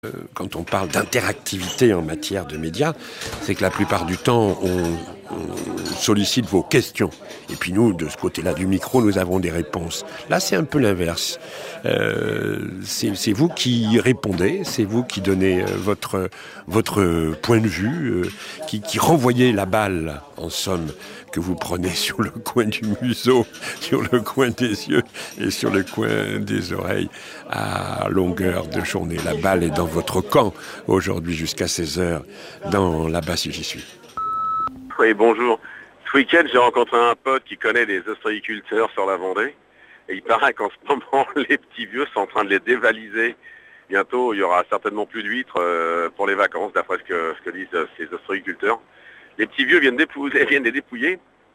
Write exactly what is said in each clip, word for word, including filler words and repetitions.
Quand on parle d'interactivité en matière de médias, c'est que la plupart du temps, on, on sollicite vos questions. Et puis nous, de ce côté-là du micro, nous avons des réponses. Là, c'est un peu l'inverse. Euh, c'est, c'est vous qui répondez, c'est vous qui donnez votre, votre point de vue, euh, qui, qui renvoyez la balle, en somme, que vous prenez sur le coin du museau, sur le coin des yeux et sur le coin des oreilles à longueur de journée. La balle est dans votre camp aujourd'hui jusqu'à seize heures dans La Basse si j'y suis. Oui, bonjour. Ce week-end, j'ai rencontré un pote qui connaît des ostréiculteurs sur la Vendée. Et il paraît qu'en ce moment, les petits vieux sont en train de les dévaliser. Bientôt, il y aura certainement plus d'huîtres euh, pour les vacances, d'après ce que, ce que disent euh, ces ostréiculteurs. Les petits vieux viennent, dépouiller, viennent les dépouiller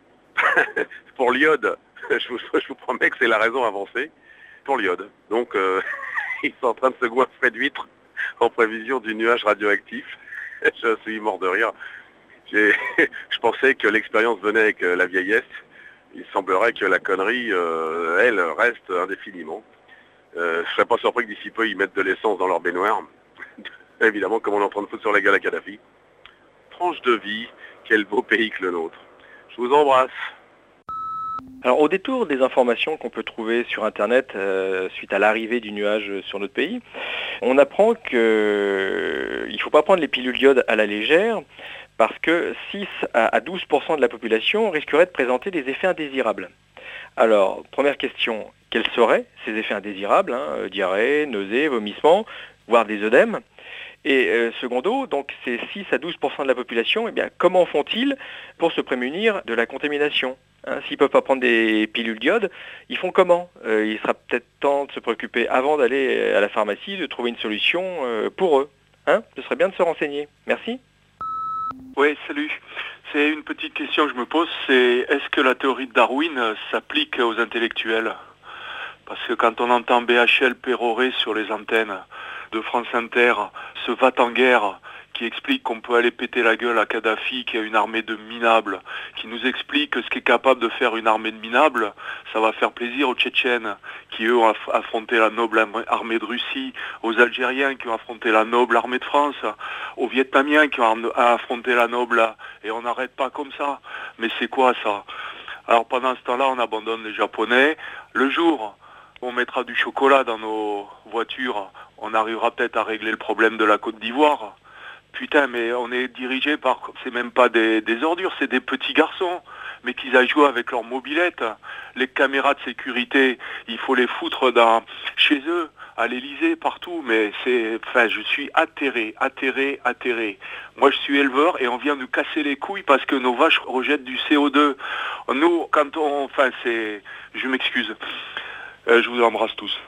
pour l'iode. Je vous, je vous promets que c'est la raison avancée. Pour l'iode. Donc, euh, ils sont en train de se goinfrer d'huîtres en prévision du nuage radioactif. Je suis mort de rire. J'ai, je pensais que l'expérience venait avec euh, la vieillesse. Il semblerait que la connerie, euh, elle, reste indéfiniment. Euh, je ne serais pas surpris que d'ici peu, ils mettent de l'essence dans leur baignoire. Évidemment, comme on est en train de foutre sur la gueule à Kadhafi. Tranche de vie, quel beau pays que le nôtre. Je vous embrasse. Alors au détour des informations qu'on peut trouver sur Internet euh, suite à l'arrivée du nuage sur notre pays, on apprend qu'il ne faut pas prendre les pilules d'iode à la légère parce que six à douze pour cent de la population risquerait de présenter des effets indésirables. Alors, première question, quels seraient ces effets indésirables, hein, diarrhée, nausées, vomissements, voire des œdèmes? Et euh, secondo, donc ces six à douze pour cent de la population, eh bien, comment font-ils pour se prémunir de la contamination? Hein, s'ils ne peuvent pas prendre des pilules d'iode, ils font comment? euh, Il sera peut-être temps de se préoccuper avant d'aller à la pharmacie, de trouver une solution euh, pour eux. Hein, ce serait bien de se renseigner. Merci. Oui, salut. C'est une petite question que je me pose, c'est est-ce que la théorie de Darwin s'applique aux intellectuels? Parce que quand on entend B H L pérorer sur les antennes de France Inter, ce va-t-en-guerre qui explique qu'on peut aller péter la gueule à Kadhafi, qui a une armée de minables, qui nous explique que ce qu'est capable de faire une armée de minables, ça va faire plaisir aux Tchétchènes, qui eux ont affronté la noble armée de Russie, aux Algériens qui ont affronté la noble armée de France, aux Vietnamiens qui ont affronté la noble, et on n'arrête pas comme ça. Mais c'est quoi ça? Alors pendant ce temps-là, on abandonne les Japonais. Le jour où on mettra du chocolat dans nos voitures, on arrivera peut-être à régler le problème de la Côte d'Ivoire. Putain, mais on est dirigé par, c'est même pas des, des ordures, c'est des petits garçons, mais qu'ils aillent jouer avec leurs mobylettes. Les caméras de sécurité, il faut les foutre dans, chez eux, à l'Elysée, partout, mais c'est, enfin, je suis atterré, atterré, atterré. Moi, je suis éleveur et on vient nous casser les couilles parce que nos vaches rejettent du C O deux. Nous, quand on, enfin, c'est, je m'excuse. Euh, je vous embrasse tous.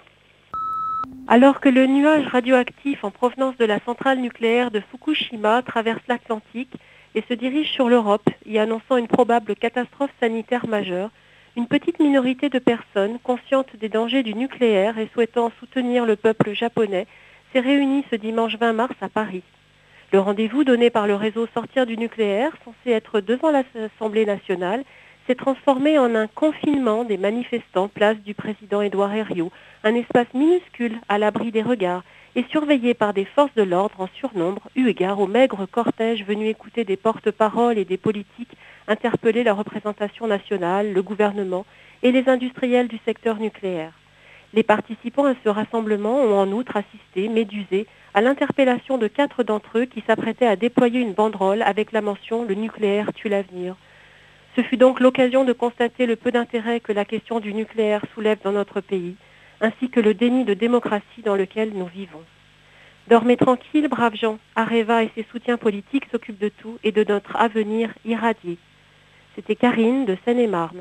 Alors que le nuage radioactif en provenance de la centrale nucléaire de Fukushima traverse l'Atlantique et se dirige sur l'Europe, y annonçant une probable catastrophe sanitaire majeure, une petite minorité de personnes conscientes des dangers du nucléaire et souhaitant soutenir le peuple japonais s'est réunie ce dimanche vingt mars à Paris. Le rendez-vous donné par le réseau Sortir du nucléaire, censé être devant l'Assemblée nationale, s'est transformé en un confinement des manifestants place du président Édouard Herriot, un espace minuscule à l'abri des regards et surveillé par des forces de l'ordre en surnombre, eu égard au maigre cortège venu écouter des porte-paroles et des politiques interpeller la représentation nationale, le gouvernement et les industriels du secteur nucléaire. Les participants à ce rassemblement ont en outre assisté, médusés, à l'interpellation de quatre d'entre eux qui s'apprêtaient à déployer une banderole avec la mention « Le nucléaire tue l'avenir ». Ce fut donc l'occasion de constater le peu d'intérêt que la question du nucléaire soulève dans notre pays, ainsi que le déni de démocratie dans lequel nous vivons. Dormez tranquille, braves gens, Areva et ses soutiens politiques s'occupent de tout et de notre avenir irradié. C'était Karine de Seine-et-Marne.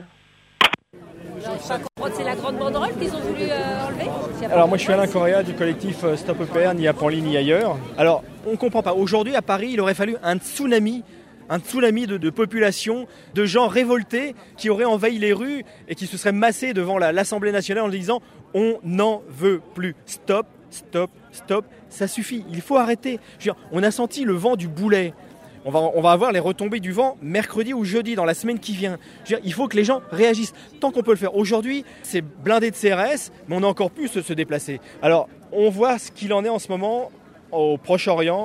C'est la grande banderole qu'ils ont voulu euh, enlever. Alors moi je suis Alain Correa du collectif Stop E P R, ni à Panly ni ailleurs. Alors on ne comprend pas, aujourd'hui à Paris il aurait fallu un tsunami un tsunami de, de population, de gens révoltés qui auraient envahi les rues et qui se seraient massés devant la, l'Assemblée nationale en disant « on n'en veut plus, stop, stop, stop, ça suffit, il faut arrêter ». Je veux dire, on a senti le vent du boulet. On va, on va avoir les retombées du vent mercredi ou jeudi dans la semaine qui vient. Je veux dire, il faut que les gens réagissent tant qu'on peut le faire. Aujourd'hui, c'est blindé de C R S, mais on a encore pu se, se déplacer. Alors, on voit ce qu'il en est en ce moment au Proche-Orient.